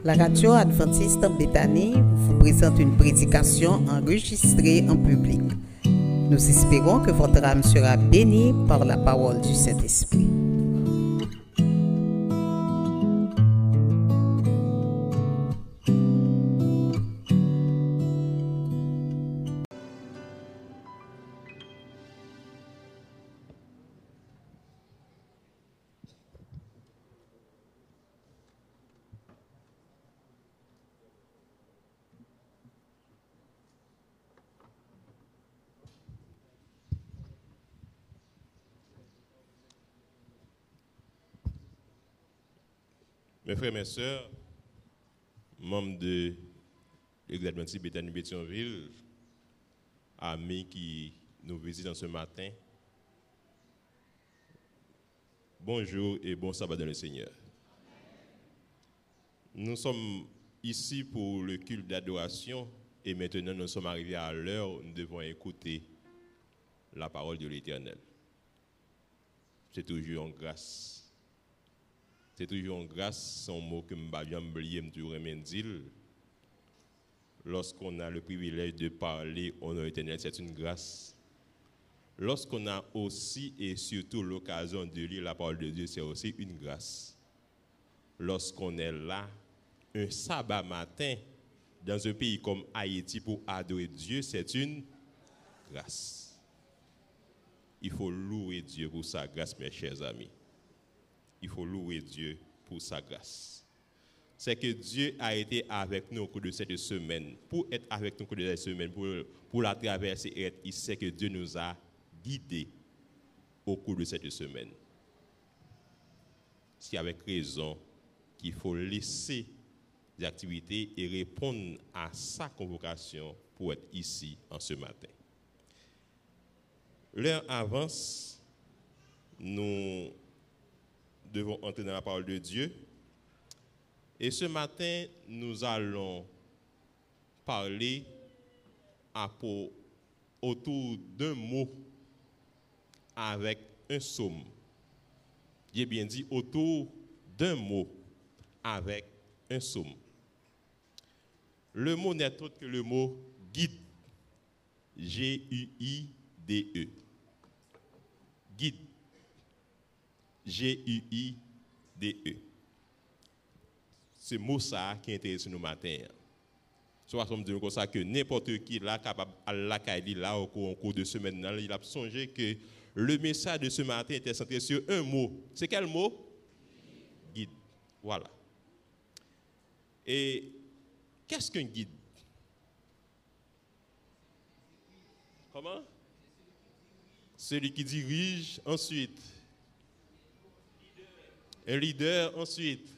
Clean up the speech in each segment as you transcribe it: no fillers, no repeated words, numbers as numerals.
La radio adventiste en Béthanie vous présente une prédication enregistrée en public. Nous espérons que votre âme sera bénie par la parole du Saint-Esprit. Mes frères et mes sœurs, membres de l'Église adventiste Béthanie Pétionville, amis qui nous visitent ce matin, bonjour et bon sabbat dans le Seigneur. Nous sommes ici pour le culte d'adoration et maintenant nous sommes arrivés à l'heure où nous devons écouter la parole de l'Éternel. C'est toujours en grâce. C'est toujours en grâce, c'est un mot que je ne sais pas. Lorsqu'on a le privilège de parler au nom éternel, c'est une grâce. Lorsqu'on a aussi et surtout l'occasion de lire la parole de Dieu, c'est aussi une grâce. Lorsqu'on est là, un sabbat matin, dans un pays comme Haïti pour adorer Dieu, c'est une grâce. Il faut louer Dieu pour sa grâce, mes chers amis. Il faut louer Dieu pour sa grâce. C'est que Dieu a été avec nous au cours de cette semaine. Pour être avec nous au cours de cette semaine, pour la traverser, il sait que Dieu nous a guidés au cours de cette semaine. C'est avec raison qu'il faut laisser des activités et répondre à sa convocation pour être ici en ce matin. L'heure avance, nous devons entrer dans la parole de Dieu. Et ce matin, nous allons parler autour d'un mot avec un psaume. J'ai bien dit autour d'un mot avec un psaume. Le mot n'est autre que le mot guide. G-U-I-D-E. Guide. G-U-I-D-E. C'est mot ça qui intéresse nous matin. Soit on me dit comme ça que n'importe qui là capable à là au cours de semaine là, il a songé que le message de ce matin était centré sur un mot. C'est quel mot? Guide. Voilà. Et qu'est-ce qu'un guide? Comment? Celui qui dirige ensuite. Un leader ensuite.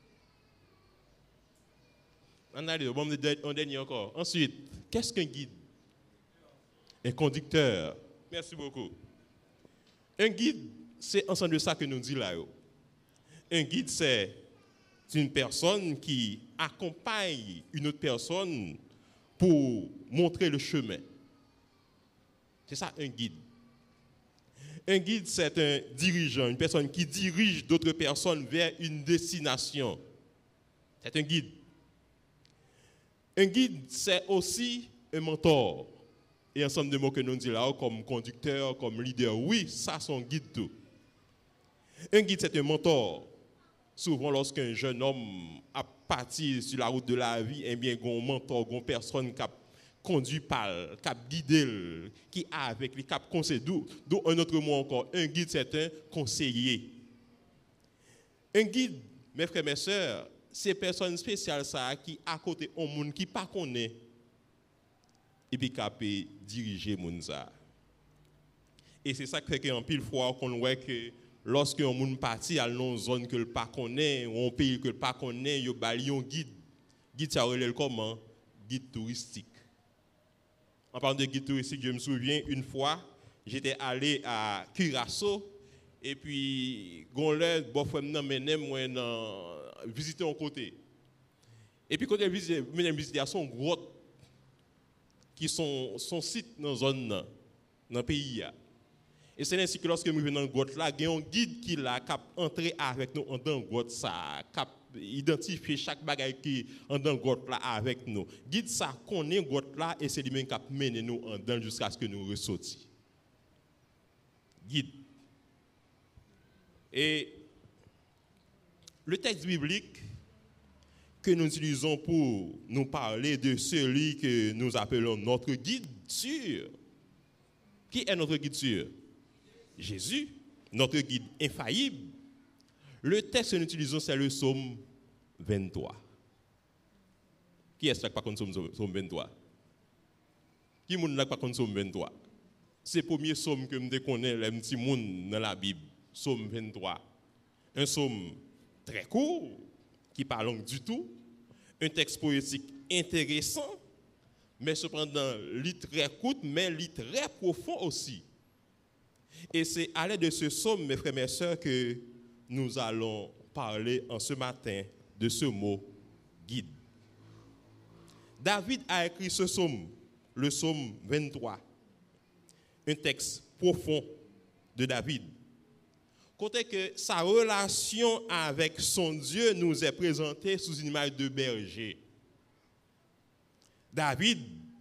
On dernier encore. Ensuite, qu'est-ce qu'un guide? Un conducteur. Merci beaucoup. Un guide, c'est ensemble de ça que nous dit là. Un guide, c'est une personne qui accompagne une autre personne pour montrer le chemin. C'est ça un guide. Un guide, c'est un dirigeant, une personne qui dirige d'autres personnes vers une destination. C'est un guide. Un guide, c'est aussi un mentor. Et ensemble de mots que nous disons là, comme conducteur, comme leader, oui, ça, c'est un guide tout. Un guide, c'est un mentor. Souvent, lorsqu'un jeune homme a parti sur la route de la vie, eh bien, il y a un mentor, une personne qui a conduit par, qui a guidé, qui a avec lui, qui a conseillé. D'où un autre mot encore, un guide, c'est un conseiller. Un guide, mes frères, mes sœurs, c'est une personne spéciale ça, qui à côté au monde qui pas connaît et puis qui peut diriger monde ça. Et c'est ça qui fait qu'en pile fois qu'on voit que lorsque un monde parti à une zone que le pas connaît ou un pays que le pas connaît, yo bali un guide ça relève comment? Guide touristique. En parlant de guide touristique, je me souviens une fois, j'étais allé à Curaçao et puis gonlè bon frère m'emmener moi dans visiter un côté. Et puis quand je visite à son grotte qui sont site dans zone dans le pays. Et c'est ainsi que lorsque nous venons dans la grotte là, il y a un guide qui l'a cap entrer avec nous dans la grotte ça, cap identifier chaque bagaille qui est dans le grotte là avec nous. Guide ça connaît grotte là et c'est lui-même qui a mené nous en dedans jusqu'à ce que nous ressortions. Guide. Et le texte biblique que nous utilisons pour nous parler de celui que nous appelons notre guide sûr. Qui est notre guide sûr? Jésus, notre guide infaillible. Le texte que nous utilisons, c'est le psaume 23. Qui est-ce qui n'a pas contre le psaume 23? Qui n'a pas contre le psaume 23? C'est le premier psaume que nous connaissons, les petits monde dans la Bible. Psaume 23. Un psaume très court, qui parle longue du tout. Un texte poétique intéressant, mais cependant, lit très court, mais lit très profond aussi. Et c'est à l'aide de ce psaume, mes frères et mes sœurs, que nous allons parler en ce matin de ce mot guide. David a écrit ce psaume, le psaume 23, un texte profond de David. Côté que sa relation avec son Dieu nous est présentée sous une image de berger. David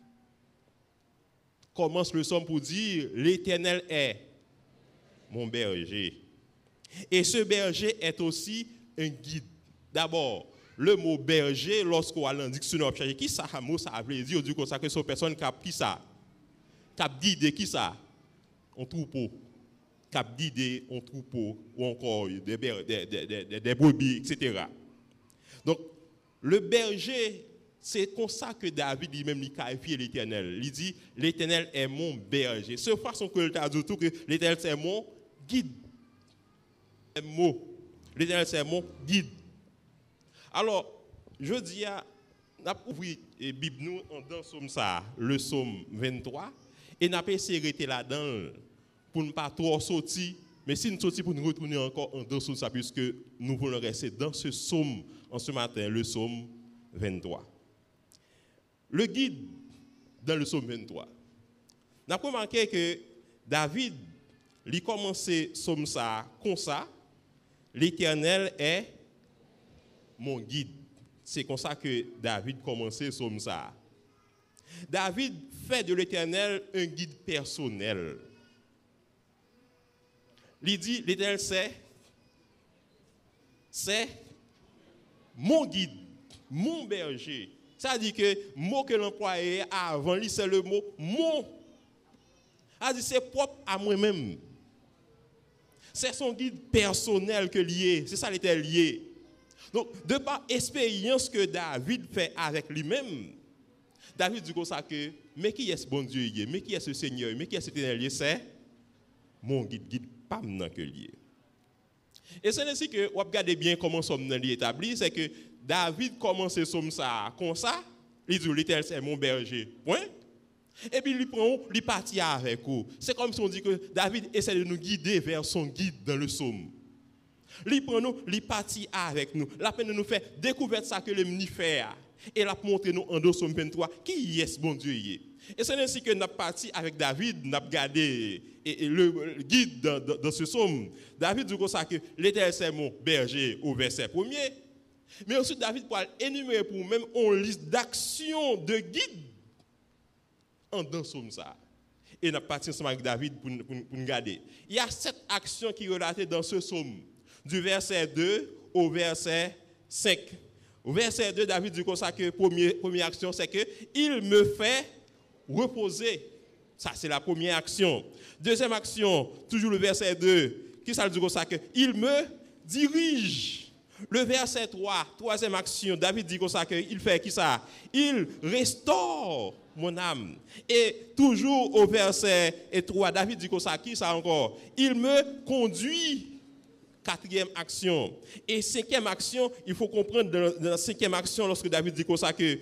commence le psaume pour dire « L'Éternel est mon berger ». Et ce berger est aussi un guide. D'abord, le mot berger, lorsqu'on a dans dictionnaire, qui ça veut dire? On dit que c'est une personne qui a qui ça? Qui a guidé qui ça? Un troupeau. Qui a guidé un troupeau, ou encore des brebis, etc. Donc, le berger, c'est comme ça que David lui-même qualifie l'Éternel. Il dit, l'Éternel est mon berger. C'est de façon que le a dit tout que l'Éternel c'est mon guide. L'Éternel c'est mon guide. Alors, je dis à n'a ouvert la Bible nous dans psaume ça, le psaume 23 et n'a pas essayé de rester là-dedans pour ne pas trop sortir, mais si nous sortir pour nous retourner encore en dans ça puisque nous voulons rester dans ce psaume en ce matin, le psaume 23. Le guide dans le psaume 23. N'a pas remarqué que David lui commençait psaume ça comme ça. L'Éternel est mon guide. C'est comme ça que David commençait psaume ça. David fait de l'Éternel un guide personnel. Il dit, l'Éternel c'est mon guide, mon berger. Ça dit que le mot que l'employé avant lui, c'est le mot mon. Ça dit c'est propre à moi-même. C'est son guide personnel que lié. C'est ça l'était lié. Donc, de par l'expérience que David fait avec lui-même, David dit comme ça que, mais qui est ce bon Dieu, mais qui est ce Seigneur, mais qui est ce Éternel, c'est mon guide pas maintenant que lié. Et c'est ainsi que, vous regardez bien comment sommes établi, c'est que David commence ça comme ça, il dit, l'Éternel c'est mon berger, point. Et puis il partit avec vous. C'est comme si on dit que David essaie de nous guider vers son guide dans le psaume. Il prend nous, il partit avec nous. La peine de nous faire découvrir ça que le fait. Et la montrer nous en psaume 23 qui est ce bon Dieu. Et c'est ainsi que nous avons parti avec David, nous avons gardé le guide dans ce psaume. David dit comme ça que l'Éternel c'est mon berger au verset 1er. Mais ensuite David pourra énumérer pour nous-mêmes une liste d'actions de guide en dans psaume ça. Et nous avons parti ensemble avec David pour nous garder. Il y a 7 actions qui sont relatées dans ce psaume. Du verset 2 au verset 5. Au verset 2, David dit comme ça que première action, c'est que il me fait reposer. Ça, c'est la première action. Deuxième action, toujours le verset 2, qui ça dit comme ça que il me dirige. Le verset 3, troisième action, David dit comme ça que il fait qui ça? Il restaure mon âme. Et toujours au verset 3, David dit comme ça, qui ça encore? Il me conduit. Quatrième action. Et cinquième action, il faut comprendre dans la cinquième action, lorsque David dit comme ça que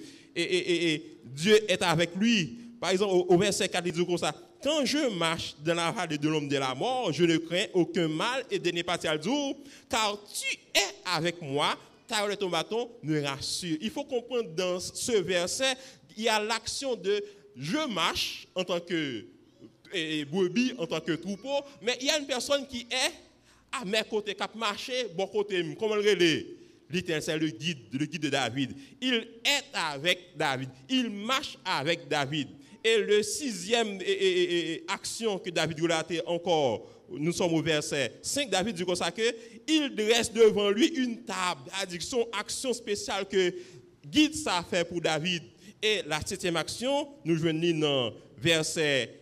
Dieu est avec lui. Par exemple, au verset 4, il dit comme ça, quand je marche dans la vallée de l'homme de la mort, je ne crains aucun mal et de ne pas t'y dur, car tu es avec moi, car ton bâton me rassure. Il faut comprendre dans ce verset, il y a l'action de je marche en tant que brebis, en tant que troupeau, mais il y a une personne qui est à mes côtés, qui a marché, bon côté, comment le relais? l'Éternel, c'est le guide de David. Il est avec David. Il marche avec David. Et le 6e action que David relate encore, nous sommes au verset 5, David dit comme ça que il dresse devant lui une table. C'est-à-dire son action spéciale que guide ça fait pour David. Et la 7e action, nous venons dans verset,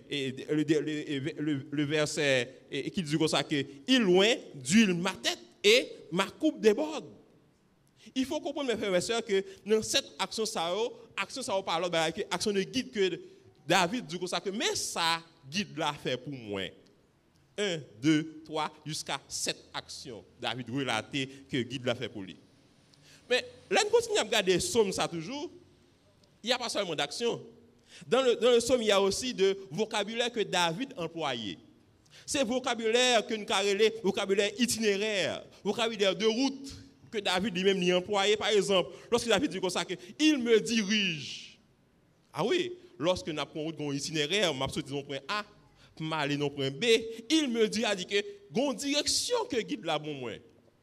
le verset qui dit comme ça que il loin d'huile ma tête et ma coupe déborde. Il faut comprendre, mes frères et sœurs, que dans cette action, ça parle de action de guide que David dit comme ça que mais ça guide l'a fait pour moi. 1, 2, 3, jusqu'à 7 actions. David relaté que guide l'a fait pour lui. Mais là, nous continuons à regarder le psaume, ça toujours. Il n'y a pas seulement d'action. Dans le psaume, il y a aussi de vocabulaire que David employait. C'est vocabulaire que nous carrelons, vocabulaire itinéraire, vocabulaire de route que David lui-même y employait. Par exemple, lorsque David dit comme ça, il me dirige. Ah oui, lorsque nous avons un itinéraire, nous avons un point A, nous allons dans point B, il me dit que une direction que guide la bon moi.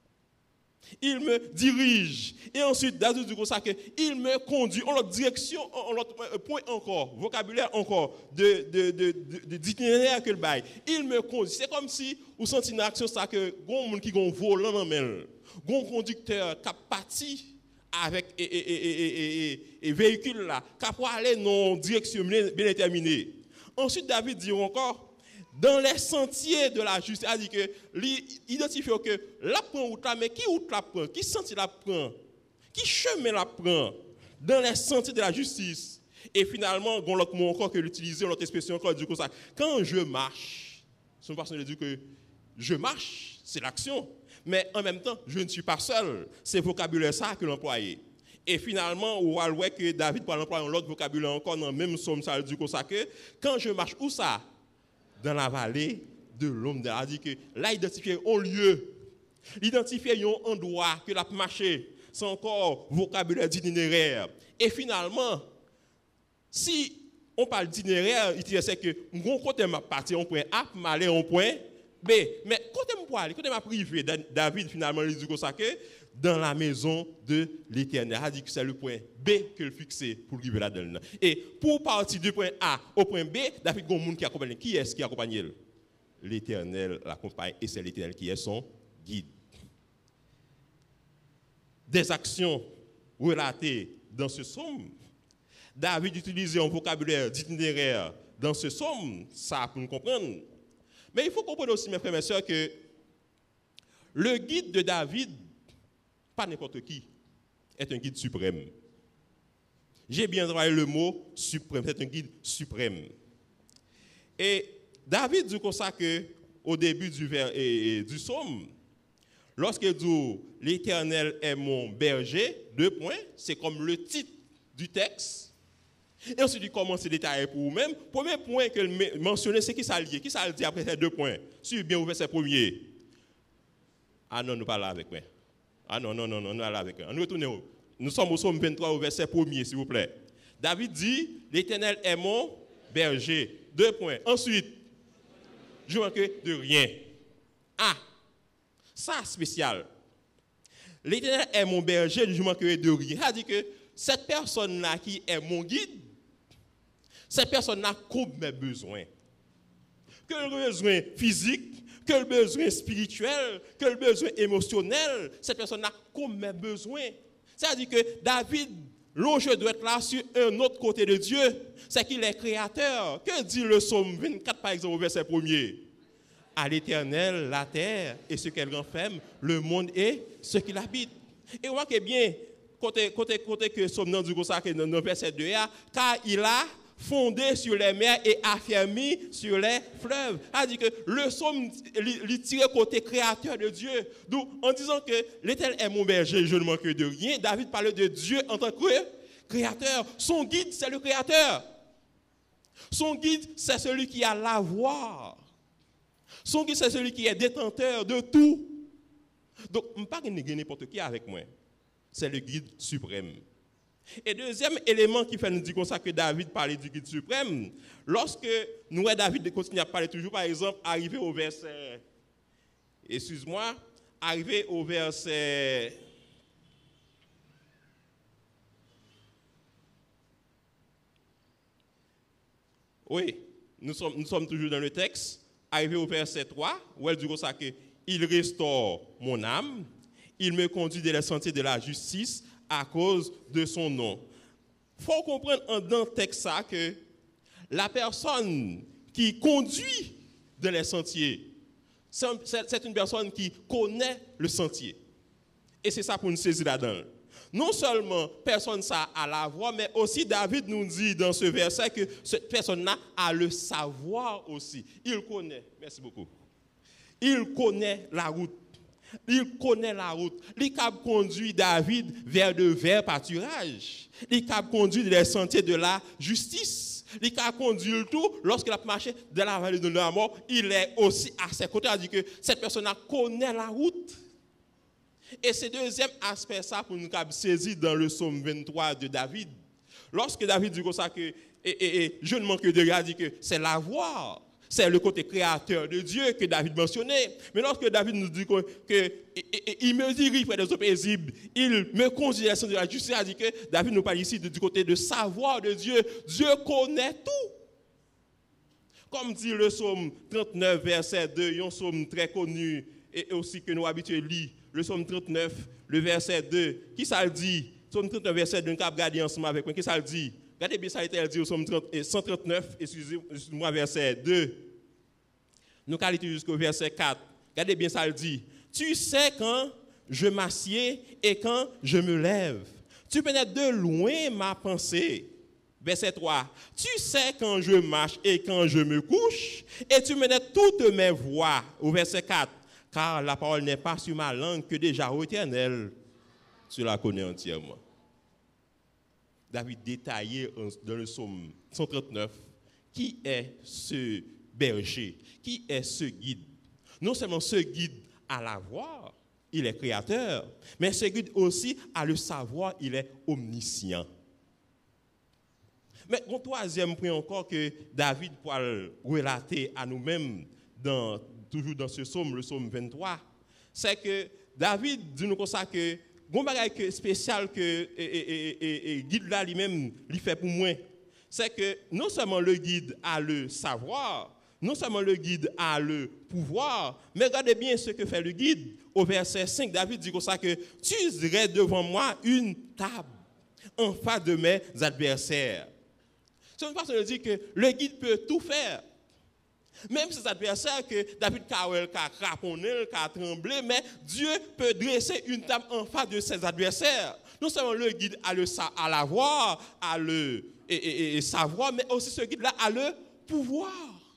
Il me dirige. Et ensuite, David dit comme ça qu'il me conduit en l'autre direction, en l'autre point encore, vocabulaire encore, d'itinéraire que le bail. Il me conduit. C'est comme si vous sentez une action, ça que un monde qui a un volant dans la main, un conducteur qui a parti avec et véhicule là, qui a aller dans une direction bien déterminée. Ensuite, David dit encore, dans les sentiers de la justice, c'est-à-dire que identifier que la prend route là, mais qui route la prend, qui sentier la prend, qui chemin la prend, dans les sentiers de la justice. Et finalement, on l'autre mot encore que l'utiliser, l'autre expression encore du coup ça. Quand je marche, son personne dit que je marche, c'est l'action, mais en même temps, je ne suis pas seul. C'est le vocabulaire ça que l'employé. Et finalement, on voit que David peut employer l'autre vocabulaire encore dans le même psaume, ça dit comme ça que quand je marche, où ça? Dans la vallée de l'homme de la vie, que là, identifier un lieu, identifier un endroit que l'a marché, c'est encore vocabulaire d'itinéraire. Et finalement, si on parle d'itinéraire, c'est que mon côté m'a parti en point A, m'aller en point B. Mais côté m'a aller, côté m'a privé, David finalement il dit comme ça que dans la maison de l'Éternel, il dit que c'est le point B que le fixé pour arriver là-dedans. Et pour partir du point A au point B, David a un monde qui accompagne. Qui est-ce qui accompagne? L'Éternel l'accompagne et c'est l'Éternel qui est son guide. Des actions relatées dans ce psaume, David utilisait un vocabulaire d'itinéraire dans ce psaume, ça pour nous comprendre. Mais il faut comprendre aussi, mes frères et mes sœurs, que le guide de David, pas n'importe qui, est un guide suprême. J'ai bien travaillé le mot suprême, c'est un guide suprême. Et David dit comme ça qu'au début du psaume, lorsqu'il dit « L'Éternel est mon berger », 2 points, c'est comme le titre du texte. Et ensuite, il commence à détailler pour vous-même. Premier point qu'il mentionnait, c'est qui ça le dit? Qui ça le dit après ces 2 points? Suivez bien au verset 1er. Ah non, nous pas là avec moi. Ah non, nous là avec moi. Nous retournons. Nous sommes au psaume 23 au verset 1er, s'il vous plaît. David dit, l'Éternel est mon berger. 2 points. Ensuite, je ne manque de rien. Ah, ça spécial. L'Éternel est mon berger, je ne manquerai de rien. C'est-à-dire que cette personne-là qui est mon guide, cette personne-là couvre mes besoins. Que le besoin physique, que le besoin spirituel, que le besoin émotionnel, cette personne-là couvre mes besoins. C'est-à-dire que David, l'enjeu doit être là sur un autre côté de Dieu, c'est qu'il est créateur. Que dit le psaume 24, par exemple, au verset 1er? À l'Éternel, la terre et ce qu'elle renferme, le monde et ce qu'il habite. Et on voit que bien, côté que psaume nan du ça que dans le verset 2, car il a fondé sur les mers et affermi sur les fleuves. C'est-à-dire que le psaume, il tire côté créateur de Dieu. Donc, en disant que l'Éternel est mon berger, je ne manque de rien, David parle de Dieu en tant que créateur. Son guide, c'est le créateur. Son guide, c'est celui qui a l'avoir. Son guide, c'est celui qui est détenteur de tout. Donc, je ne peux pas n'importe qui avec moi. C'est le guide suprême. Et deuxième élément qui fait nous dire comme ça que David parlait du guide suprême, lorsque nous, David continue à parler toujours, par exemple, arrivé au verset, arrivé au verset Oui, nous sommes toujours dans le texte. Arrivé au verset 3, où elle dit comme ça que il restaure mon âme, il me conduit dans les sentiers de la justice à cause de son nom. Il faut comprendre dans le texte ça que la personne qui conduit dans les sentiers, c'est une personne qui connaît le sentier. Et c'est ça pour nous saisir là-dedans. Non seulement personne ça a la voix, mais aussi David nous dit dans ce verset que cette personne-là a le savoir aussi. Il connaît. Merci beaucoup. Il connaît la route. Il connaît la route. Il a conduit David vers de verts pâturages. Il a conduit les sentiers de la justice. Il a conduit le tout lorsqu'il a marché dans la vallée de la mort. Il est aussi à ses côtés. Il a dit que cette personne-là connaît la route. Et c'est le deuxième aspect ça pour nous saisir dans le psaume 23 de David. Lorsque David dit comme ça que je ne manque de rien, dit que c'est la voix, c'est le côté créateur de Dieu que David mentionnait. Mais lorsque David nous dit qu'il me dirige près des eaux paisibles, il me conduit à de la justice, il dit que David nous parle ici du côté de savoir de Dieu. Dieu connaît tout. Comme dit le psaume 39, verset 2, un psaume très connu et aussi que nous habitués lire. Le psaume 39, le verset 2, qui ça le dit? Psaume 39, verset 2, nous avons regardé ensemble avec moi, qui ça le dit? Regardez bien ça a été dit au psaume 139, excusez-moi, verset 2. Nous allons lire jusqu'au verset 4. Regardez bien ça le dit. Tu sais quand je m'assieds et quand je me lève. Tu pénètres de loin ma pensée. Verset 3. Tu sais quand je marche et quand je me couche, et tu pénètres toutes mes voies. Au verset 4. Car la parole n'est pas sur ma langue que déjà, ô Éternel, tu la connais entièrement. David détaillé dans le psaume 139, qui est ce berger, qui est ce guide. Non seulement ce guide a la voix, il est créateur, mais ce guide aussi a le savoir, il est omniscient. Mais mon troisième point encore que David pourra relater à nous-mêmes toujours dans ce psaume, le psaume 23, c'est que David dit nous comme ça que bon bagage spécial que guide là lui-même lui fait pour moi, c'est que non seulement le guide a le savoir, non seulement le guide a le pouvoir, mais regardez bien ce que fait le guide. Au verset 5, David dit comme ça que tu userais devant moi une table en face de mes adversaires. C'est une façon de dire que le guide peut tout faire. Même ses adversaires que David a craponné, a tremblé, mais Dieu peut dresser une table en face de ses adversaires. Non seulement le guide a la voix, a le savoir, mais aussi ce guide-là a le pouvoir.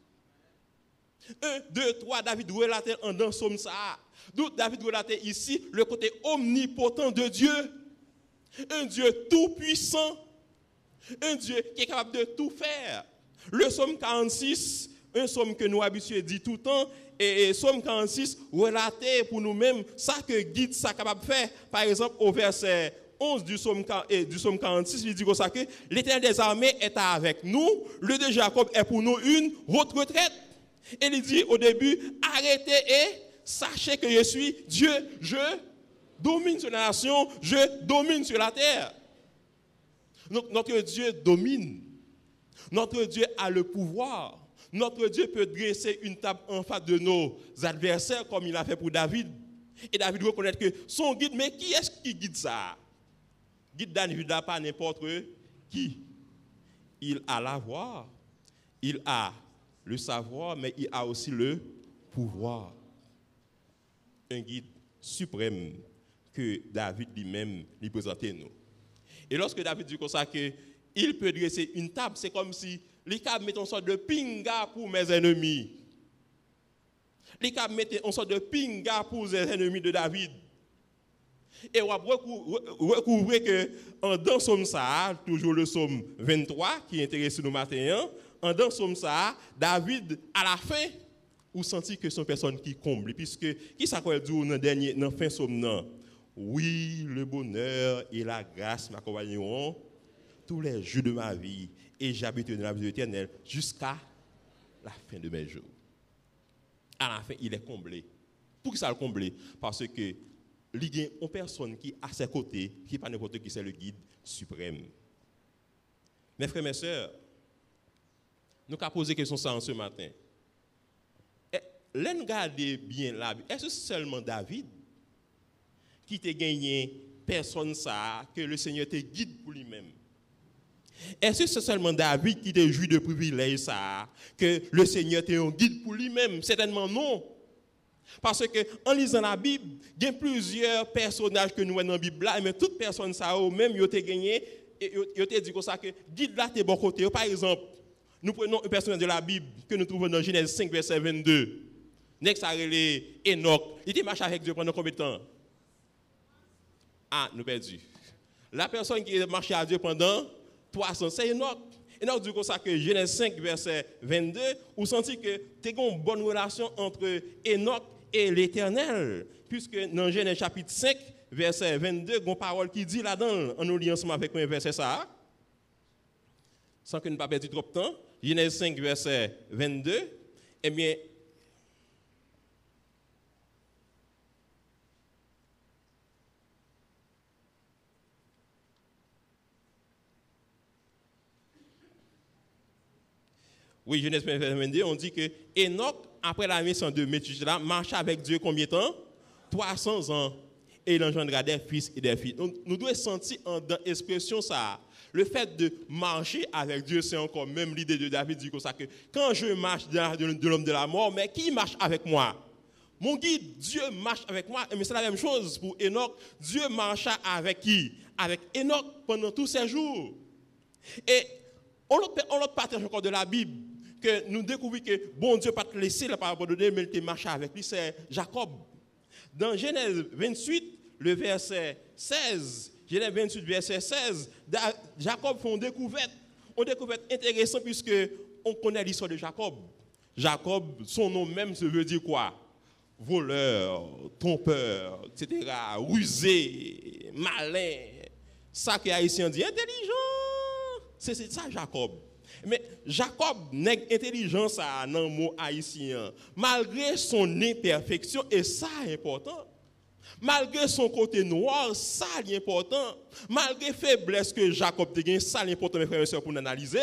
1, 2, 3, David relatait dans Psaume ça. David relatait ici le côté omnipotent de Dieu. Un Dieu tout-puissant. Un Dieu qui est capable de tout faire. Le Psaume 46, un psaume que nous habitués dit tout le temps, et Psaume 46 relaté pour nous-mêmes ça que guide ça capable de faire. Par exemple, au verset 11 du psaume 46, il dit comme ça que l'Éternel des armées est avec nous, le Dieu de Jacob est pour nous une haute retraite. Et il dit au début, arrêtez et sachez que je suis Dieu, je domine sur la nation, je domine sur la terre. Donc notre Dieu domine, notre Dieu a le pouvoir. Notre Dieu peut dresser une table en face de nos adversaires comme il a fait pour David. Et David reconnaît que son guide, mais qui est-ce qui guide ça? Guide David n'a pas n'importe qui. Il a la voix, il a le savoir, mais il a aussi le pouvoir. Un guide suprême que David lui-même lui présentait nous. Et lorsque David dit comme ça qu'il peut dresser une table, c'est comme si les câbles mettaient une sorte de pinga pour mes ennemis. Les câbles mettaient une sorte de pinga pour les ennemis de David. Et on va recouvrir que dans Psaume ça, toujours le Psaume 23 qui intéresse nous matin, dans Psaume ça, David à la fin, vous sentez que son personne qui comble, puisque qui s'appelle dit dans dernier dans fin Psaume non. Oui, le bonheur et la grâce m'accompagneront tous les jours de ma vie. Et j'habiterai dans la vie éternelle jusqu'à la fin de mes jours. À la fin, il est comblé. Pour ça le combler? Parce que il y a une personne qui est à ses côtés, qui n'est pas n'importe qui, c'est le guide suprême. Mes frères et mes sœurs, Nous avons posé question ça ce matin. L'en garder bien là, est-ce que c'est seulement David qui t'a gagné personne ça que le Seigneur te guide pour lui-même? Est-ce que c'est seulement David qui t'a joué de privilège ça que le Seigneur te guide pour lui-même? Certainement non. Parce que en lisant la Bible, il y a plusieurs personnages que nous voyons dans la Bible là, mais toute personne ça même yo te gagné et yo te dit comme ça que guide là tes bon côté. Par exemple, nous prenons un personnage de la Bible que nous trouvons dans Genèse 5 verset 22. Next a relé Enoch, il était marché avec Dieu pendant combien de temps? Ah, nous perdu. La personne qui a marché avec Dieu pendant 300, c'est Enoch. Enoch dit comme ça que Genèse 5 verset 22, vous sentez que tu as une bonne relation entre Enoch et l'Éternel, puisque dans Genèse chapitre 5 verset 22, il y a une parole qui dit là-dedans, en nous liant ensemble avec un verset ça, sans que nous ne pas perdre trop de temps, Genèse 5 verset 22, eh bien, oui, Genèse 22, on dit que Enoch, après la mission de Méthusélah, marche avec Dieu combien de temps? 300 ans. Et il engendra des fils et des filles. Donc, nous devons sentir dans l'expression ça. Le fait de marcher avec Dieu, c'est encore même l'idée de David dit comme ça que quand je marche de l'homme de la mort, mais qui marche avec moi? Mon guide, Dieu marche avec moi. Mais c'est la même chose pour Enoch. Dieu marcha avec qui? Avec Enoch pendant tous ces jours. Et on l'autre partage encore de la Bible que nous découvrons que bon Dieu pas te laisser la parole de Dieu, mais il te marche avec lui, c'est Jacob. Dans Genèse 28, le verset 16, Genèse 28, verset 16, Jacob fait une découverte intéressante puisque on connaît l'histoire de Jacob. Jacob, son nom même se veut dire quoi? Voleur, trompeur, etc., rusé, malin. Ça que les Haïtiens disent, intelligent. C'est ça Jacob. Mais Jacob n'est intelligent ça dans le mot haïtien. Malgré son imperfection, et ça est important. Malgré son côté noir, ça est important. Malgré la faiblesse que Jacob a gagné, ça est important, mes frères et sœurs, pour analyser.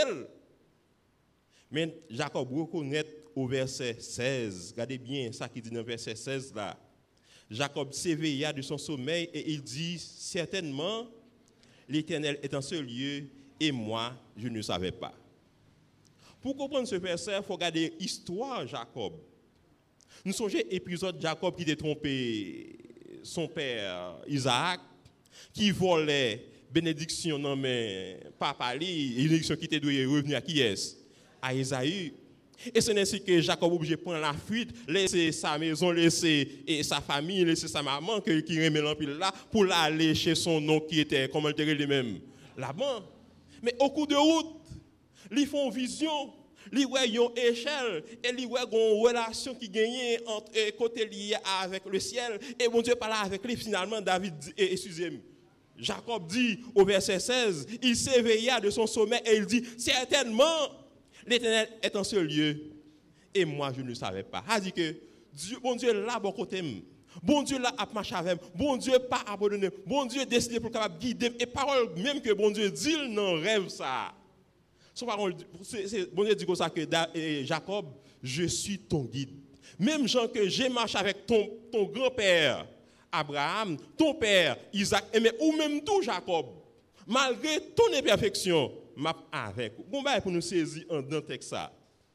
Mais Jacob reconnaît au verset 16, regardez bien ça qui dit dans le verset 16 là. Jacob s'éveilla de son sommeil et il dit, certainement, l'Éternel est en ce lieu et moi, je ne savais pas. Pour comprendre ce verset, il faut regarder l'histoire de Jacob. Nous songeons l'épisode de Jacob qui a trompé son père Isaac, qui volait bénédiction dans mes papa, bénédiction qui était revenue à qui est? À Isaïe. Et c'est ainsi que Jacob est obligé de prendre la fuite, laisser sa maison, laisser sa famille, laisser sa maman qui remet l'empile là, pour aller chez son oncle qui était, comment il était lui-même, là-bas. Mais au cours de route, ils font vision, ils voient une échelle, et ils voient une relation qui gagne entre côté lié avec le ciel. Et mon Dieu parle avec lui, finalement, David, excusez-moi. Jacob dit au verset 16, il s'éveilla de son sommeil et il dit, certainement, l'Éternel est en ce lieu, et moi je ne le savais pas. Il dit que Dieu, bon Dieu là, bon côté. Bon Dieu là a marché avec moi. Bon Dieu pas abandonné. Bon Dieu décidé pour capable guider. Et parole même que bon Dieu dit dans rêve ça. Son parole, bon Dieu dit comme ça que Jacob, je suis ton guide. Même gens que j'ai marché avec ton grand-père Abraham, ton père Isaac, mais ou même tout Jacob, malgré ton imperfection, m'a avec. Bon bah pour nous saisir dans le texte ça.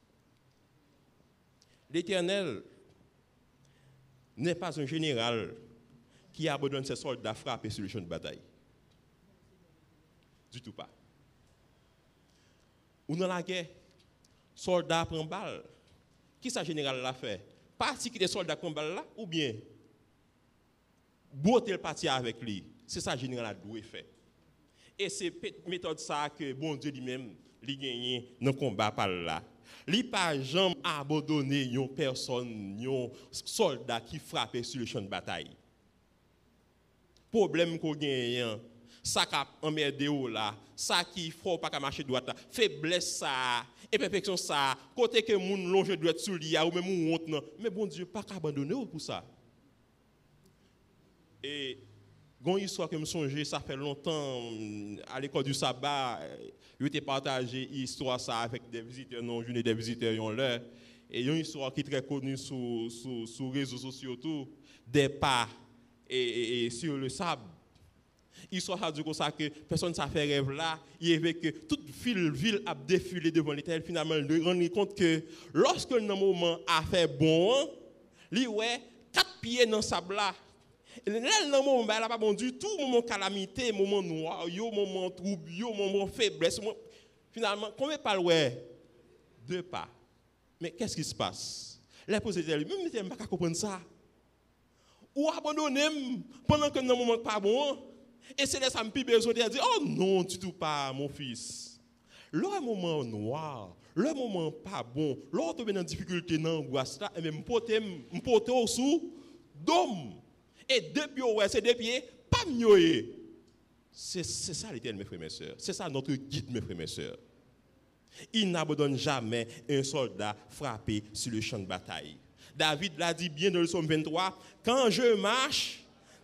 L'Éternel n'est pas un général qui abandonne ses soldats frappés sur le champ de bataille. Du tout pas. Ou dans la guerre, soldats prennent balle. Qui ça général l'a fait? Parti qui des soldats prennent balle là ou bien botter le parti avec lui. C'est ça général a doit faire. Et c'est méthode ça que bon Dieu lui-même li gagné dans le combat par là. Li pas jamais abandonner une personne, un soldat qui frappait sur le champ de bataille. Problème qu'on gagne, ça qui emmerdé là, ça qui faut pas qu'à marcher droite là, faiblesse ça, imperfection ça, côté que moun longe doit sous li ou même moun honte non, mais bon Dieu pas qu'abandonner pour ça. Et Gon histoire que me songe, ça fait longtemps à l'école du sabbat, je t'ai partagé histoire ça avec des visiteurs non journée des visiteurs yon là et une histoire qui est très connue sur réseaux sociaux tout des pas et sur le sable. Histoire ça dit comme ça que personne ça fait rêve là, il y avait que toute ville a défilé devant l'Éternel finalement de rendre compte que lorsque le moment a fait bon, lui ouais 4 pieds dans sable là. Et le moment là pas bon du tout, moment calamité, moment noir, moment trouble, moment faiblesse. Finalement, combien pas ouais 2 pas. Mais qu'est-ce qui se passe? Les possédeurs même ne pas comprendre ça. Ou abandonner pendant que le moment pas bon. Et c'est là ça me plus besoin de dire oh non du tout pas mon fils. Le moment noir, le moment pas bon, l'autre est en difficulté dans angoisse là et même m'porter au sous d'homme. Et depuis ouais c'est depuis pas mieux. C'est ça l'Éternel mes frères et mes sœurs. C'est ça notre guide mes frères et mes sœurs. Il n'abandonne jamais un soldat frappé sur le champ de bataille. David l'a dit bien dans le psaume 23, quand je marche,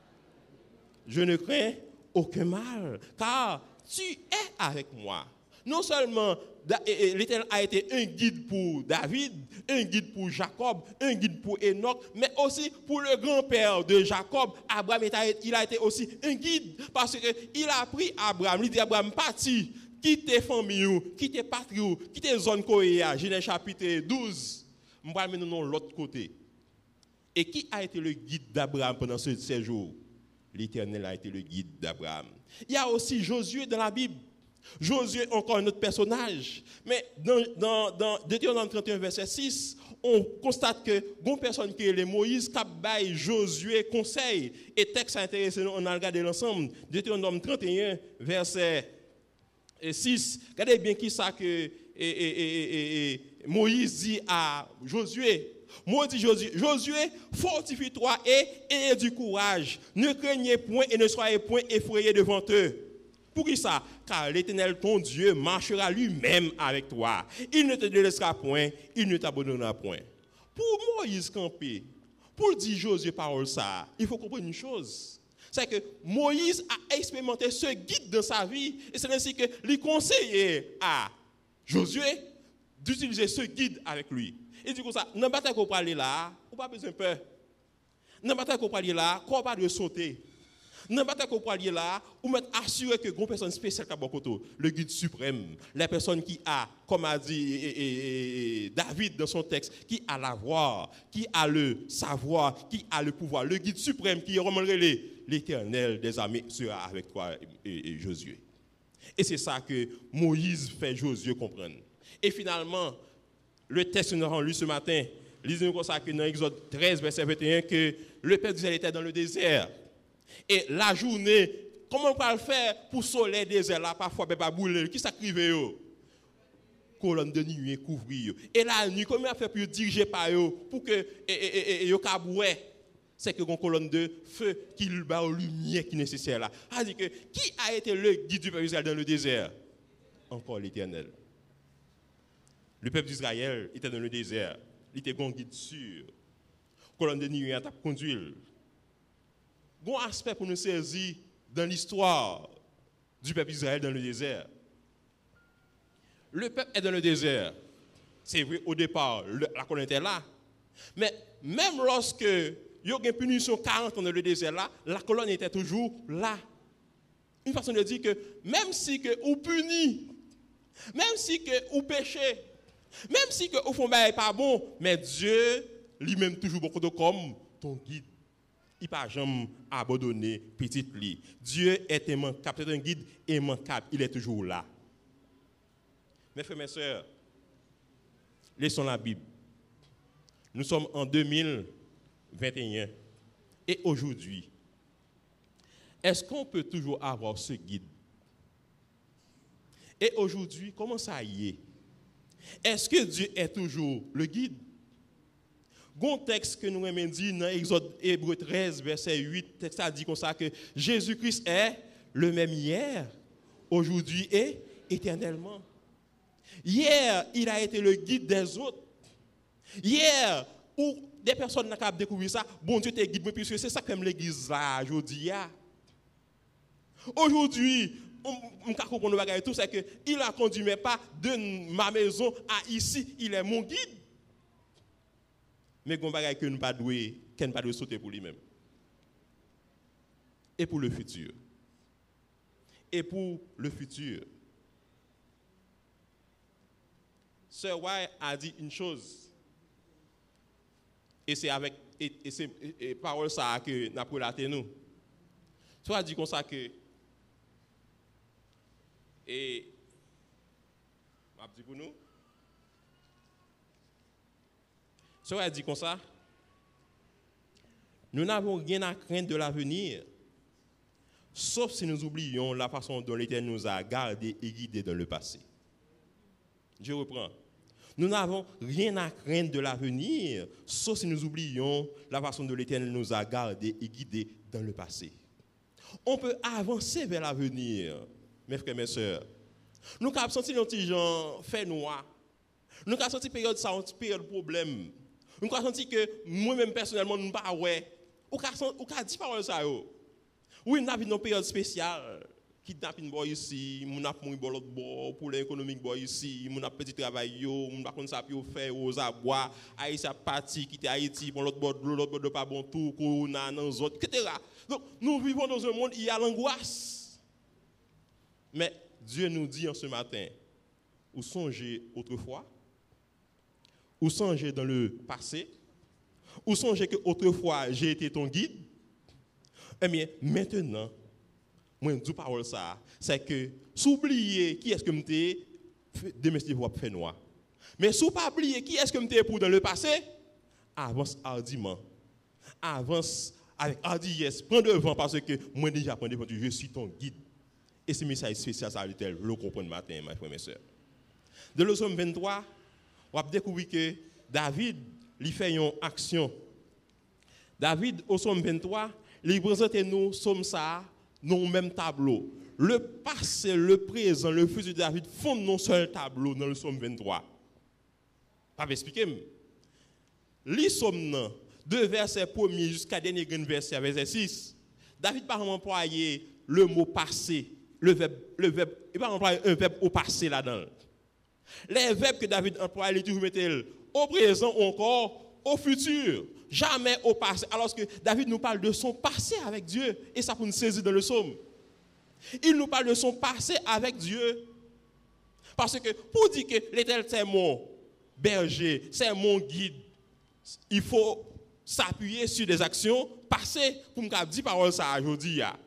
je ne crains aucun mal, car tu es avec moi. Non seulement l'Éternel a été un guide pour David, un guide pour Jacob, un guide pour Enoch, mais aussi pour le grand-père de Jacob, Abraham, il a été aussi un guide, parce qu'il a pris Abraham, il dit Abraham, parti, quitte famille, quitte patrie, quitte zone Korea, Genèse chapitre 12, je vais mener de l'autre côté. Et qui a été le guide d'Abraham pendant ce séjour? L'Éternel a été le guide d'Abraham. Il y a aussi Josué dans la Bible. Josué, encore un autre personnage. Mais dans Deutéronome 31, verset 6, on constate que bonne personne qui est les Moïse, qui baille Josué conseil. Et texte intéressant, on a regardé l'ensemble. Deutéronome 31, verset 6. Regardez bien qui ça que Moïse dit à Josué. Moi dit Josué, fortifie-toi et ayez du courage. Ne craignez point et ne soyez point effrayés devant eux. Pour qui ça? Car l'Éternel, ton Dieu, marchera lui-même avec toi. Il ne te délaissera point, il ne t'abandonnera point. Pour Moïse camper, pour dire Josué parole ça, il faut comprendre une chose. C'est que Moïse a expérimenté ce guide dans sa vie. Et c'est ainsi que lui conseillait à Josué d'utiliser ce guide avec lui. Il dit comme ça, dans la bataille qu'on parle là, on n'a pas besoin de peur. Dans la bataille qu'on parle là, on n'a pas de sauter. Dans la bataille qu'on parle là, on met assurer que une personne spéciale qui le guide suprême, la personne qui a, comme a dit David dans son texte, qui a la voix, qui a le savoir, qui a le pouvoir, le guide suprême qui est vraiment l'Éternel des armées sera avec toi et Josué. Et c'est ça que Moïse fait Josué comprendre. Et finalement, le texte que nous avons lu ce matin, lisons comme ça que dans Exode 13, verset 21, que le peuple d'Israël était dans le désert. Et la journée, comment on peut le faire pour soleil désert là, parfois, pas bouler, qui s'acrive yo? Colonne de nuit couvrir. Et la nuit, comment on fait pour diriger par eux, pour que yo kaboué? C'est que une colonne de feu qui lui bat lumière qui est nécessaire là. C'est-à-dire que qui a été le guide du peuple d'Israël dans le désert? Encore l'Éternel. Le peuple d'Israël était dans le désert. Il était un guide sûr. Colonne de nuit a conduit. Il y a un aspect pour nous saisir dans l'histoire du peuple d'Israël dans le désert. Le peuple est dans le désert. C'est vrai, au départ, la colonne était là. Mais même lorsque il y a eu une punition 40 ans dans le désert là, la colonne était toujours là. Une façon de dire que même si que vous puni, même si que vous péchez, même si que au fond n'est pas bon, mais Dieu lui-même toujours beaucoup de comme ton guide. Il n'a pas jamais abandonné petite lit. Dieu est immanquable, c'est un guide immanquable, il est toujours là. Mes frères, mes sœurs, laissons la Bible. Nous sommes en 2021 et aujourd'hui, est-ce qu'on peut toujours avoir ce guide? Et aujourd'hui, comment ça y est? Est-ce que Dieu est toujours le guide? Gon texte que nous avons dit dans Exode Hébreu 13, verset 8, texte a dit comme ça que Jésus-Christ est le même hier, aujourd'hui et éternellement. Hier, il a été le guide des autres. Hier, où des personnes n'ont pas découvert ça, bon Dieu te guide, puisque c'est ça que l'église là aujourd'hui. Aujourd'hui, on comprend tout, c'est que il a conduit mes pas de ma maison à ici, il est mon guide. Mais qu'on bagaille que nous pas doué, qu'on pas de sauter pour lui-même. Et pour le futur. Et pour le futur. Sir White a dit une chose. Et c'est avec et parole ça que n'a relaté nous. Soit dit comme ça que et m'a dit pour nous. Soit a dit comme ça. Nous n'avons rien à craindre de l'avenir, sauf si nous oublions la façon dont l'Éternel nous a gardés et guidés dans le passé. Je reprends. Nous n'avons rien à craindre de l'avenir, sauf si nous oublions la façon dont l'Éternel nous a gardés et guidés dans le passé. On peut avancer vers l'avenir, mes frères et mes sœurs. Nous avons senti nos petits gens fait noir. Nous avons senti période ça, une période de problème. Nous avons senti que moi-même personnellement, nous ne pas ouais. Ou avons dit parole ça yo. Oui, nous avons une période spéciale. Kidnapping boy ici, mon a mouri bon l'autre bord, pour l'économique boy ici, mon a petit travail yo, mon pas kon ça puis faire aux abois, Haïti a parti quitter Haïti pour l'autre bord de pas bon tout, corona dans autres, etc. Donc nous vivons dans un monde où il y a l'angoisse. Mais Dieu nous dit en ce matin, ou songez autrefois, ou songez dans le passé, ou songez que autrefois j'ai été ton guide. Eh bien, maintenant, moi, je dis parole ça, c'est que s'oublier qui est-ce que m'était domestique pour faire noir. Mais si pas oublier qui est-ce que m'était pour dans le passé, avance hardiment. Avance avec hardiesse, prends devant parce que moi déjà prends devant, je suis ton guide. Et ce message spécial ça le comprendre matin, mes frères et sœurs. De le Somme 23, on va découvrir que David lui fait une action. David au Somme 23, il présente nous Somme ça dans le même tableau. Le passé, le présent, le futur de David font non seul tableau dans le Somme 23. Pas expliquer. Les Somme de verset 1er jusqu'à dernier verset 6. David par employer le mot passé, le verbe, il va employer un verbe au passé là-dedans. Les verbes que David emploie, il toujours mettent au présent ou encore au futur. Jamais au passé. Alors que David nous parle de son passé avec Dieu. Et ça pour nous saisir dans le psaume. Il nous parle de son passé avec Dieu. Parce que pour dire que l'Éternel c'est mon berger, c'est mon guide, il faut s'appuyer sur des actions passées pour me dire parole ça aujourd'hui. Il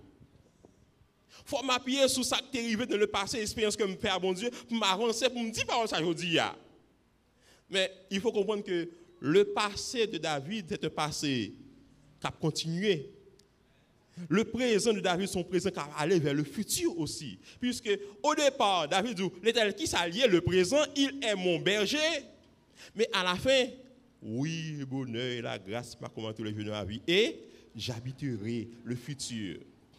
faut m'appuyer sur ça qui est arrivé dans le passé, expérience que me fait à bon Dieu, pour m'avancer, pour me dire parole ça aujourd'hui. Mais il faut comprendre que le passé de David, c'est un passé qui a continué. Le présent de David, son présent qui a allé vers le futur aussi. Puisque au départ, David dit, l'Éternel qui s'allie le présent, il est mon berger. Mais à la fin, oui, le bonheur et la grâce m'a commenté les jours de ma vie. Et j'habiterai le futur.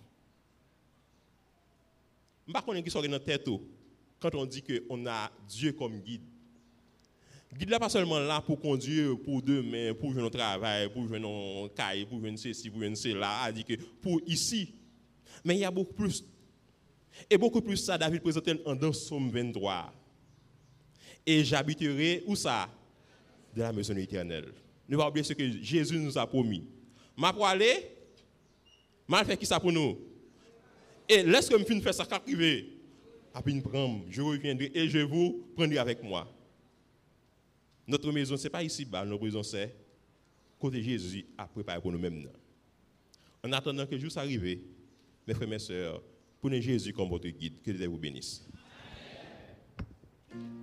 Je ne sais pas qui sort dans la tête quand on dit qu'on a Dieu comme guide. Guide là pas seulement là pour conduire pour demain, pour jouer notre travail, pour jouer nos cailles, pour jouer ceci, pour jouer cela, a dit que pour ici. Mais il y a beaucoup plus. Et beaucoup plus ça, David présente dans Somme 23. Et j'habiterai où ça? De la maison de l'Éternel. Ne pas oublier ce que Jésus nous a promis. Ma pour aller, mal fait qui ça pour nous? Et laisse que je finisse faire ça qu'à privé. Après une prendre, je reviendrai et je vous prendrai avec moi. Notre maison, ce n'est pas ici-bas, notre maison, c'est côté Jésus a préparé pour nous-mêmes. En attendant que le jour s'arrive, mes frères et mes sœurs, prenez Jésus comme votre guide. Que Dieu vous bénisse.